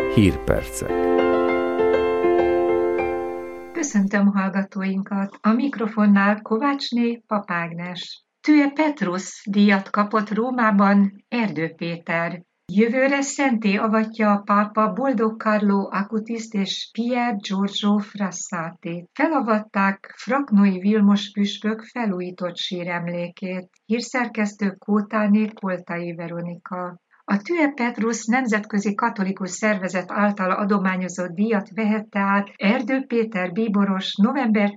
Hírpercek. Köszöntöm hallgatóinkat! A mikrofonnál Kovácsné Pap Ágnes. Tüe Petrus díjat kapott Rómában Erdő Péter. Jövőre szentté avatja a pápa Boldog Carlo Acutiszt és Pier Giorgio Frassattit. Felavatták Fraknói Vilmos püspök felújított síremlékét. Hírszerkesztő Kótáné Koltai Veronika. A Tüe Petrus nemzetközi katolikus szervezet által adományozott díjat vehette át Erdő Péter bíboros november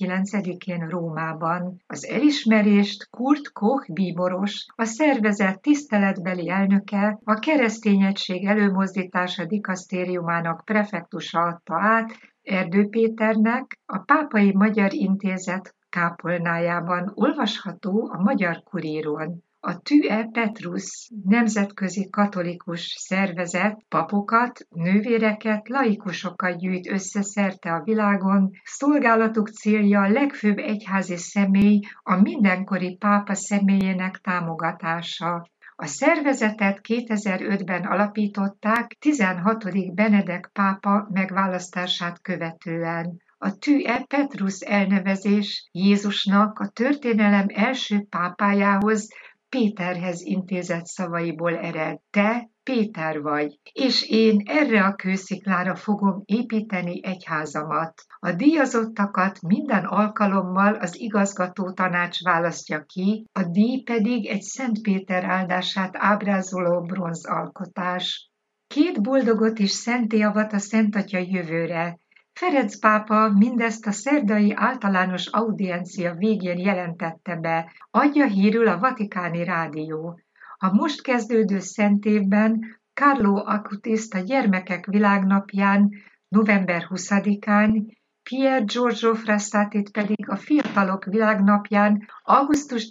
19-én Rómában. Az elismerést Kurt Koch bíboros, a szervezet tiszteletbeli elnöke, a Keresztény Egység Előmozdítása dikasztériumának prefektusa adta át Erdő Péternek, a Pápai Magyar Intézet kápolnájában, olvasható a Magyar Kuríron. A Tüe Petrus nemzetközi katolikus szervezet papokat, nővéreket, laikusokat gyűjt össze szerte a világon. Szolgálatuk célja a legfőbb egyházi személy, a mindenkori pápa személyének támogatása. A szervezetet 2005-ben alapították 16. Benedek pápa megválasztását követően. A Tüe Petrus elnevezés Jézusnak a történelem első pápájához, Péterhez intézett szavaiból ered. Te Péter vagy, és én erre a kősziklára fogom építeni egyházamat. A díjazottakat minden alkalommal az igazgató tanács választja ki, a díj pedig egy Szent Péter áldását ábrázoló bronzalkotás. 2 boldogot is szentté avat a Szentatya jövőre. Ferenc pápa mindezt a szerdai általános audiencia végén jelentette be, adja hírül a Vatikáni Rádió. A most kezdődő szentévben Carlo Acutiszt a Gyermekek Világnapján, november 20-án, Pier Giorgio Frassattit pedig a Fiatalok Világnapján, augusztus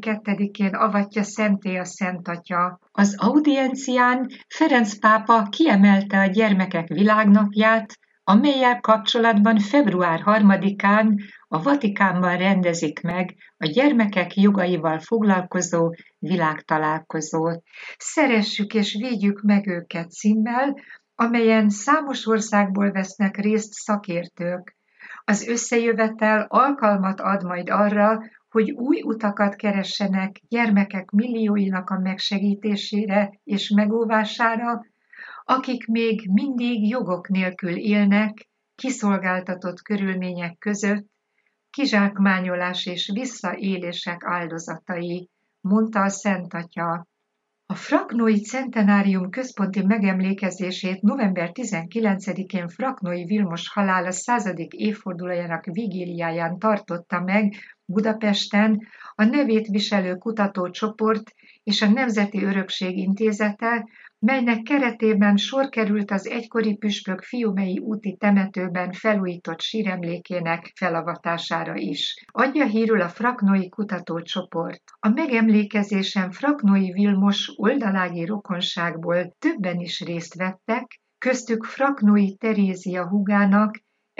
12-én avatja szentté a Szentatya. Az audiencián Ferenc pápa kiemelte a Gyermekek Világnapját, amellyel kapcsolatban február 3-án a Vatikánban rendezik meg a gyermekek jogaival foglalkozó világtalálkozót. Szeressük és védjük meg őket címmel, amelyen számos országból vesznek részt szakértők. Az összejövetel alkalmat ad majd arra, hogy új utakat keressenek gyermekek millióinak a megsegítésére és megóvására, akik még mindig jogok nélkül élnek, kiszolgáltatott körülmények között, kizsákmányolás és visszaélések áldozatai, mondta a Szentatya. A Fraknói Centenárium központi megemlékezését november 19-én Fraknói Vilmos halála 100. évfordulójának vigíliáján tartotta meg Budapesten a nevét viselő kutatócsoport és a Nemzeti Örökség Intézete, melynek keretében sor került az egykori püspök Fiumei úti temetőben felújított síremlékének felavatására is. Adja hírül a Fraknói kutatócsoport. A megemlékezésen Fraknói Vilmos oldalági rokonságból többen is részt vettek, köztük Fraknói Terézia húgának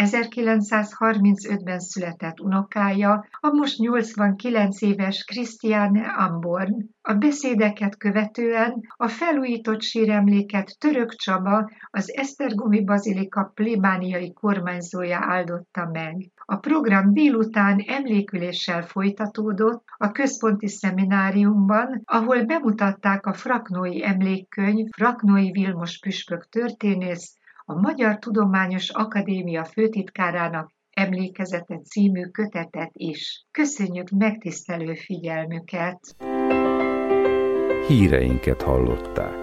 1935-ben született unokája, a most 89 éves Christiane Amborn. A beszédeket követően a felújított síremléket Török Csaba, az Esztergomi Bazilika plébániai kormányzója áldotta meg. A program délután emléküléssel folytatódott a központi szemináriumban, ahol bemutatták a Fraknói emlékkönyv, Fraknói Vilmos püspök történész, a Magyar Tudományos Akadémia főtitkárának emlékezete című kötetet is. Köszönjük megtisztelő figyelmüket! Híreinket hallották.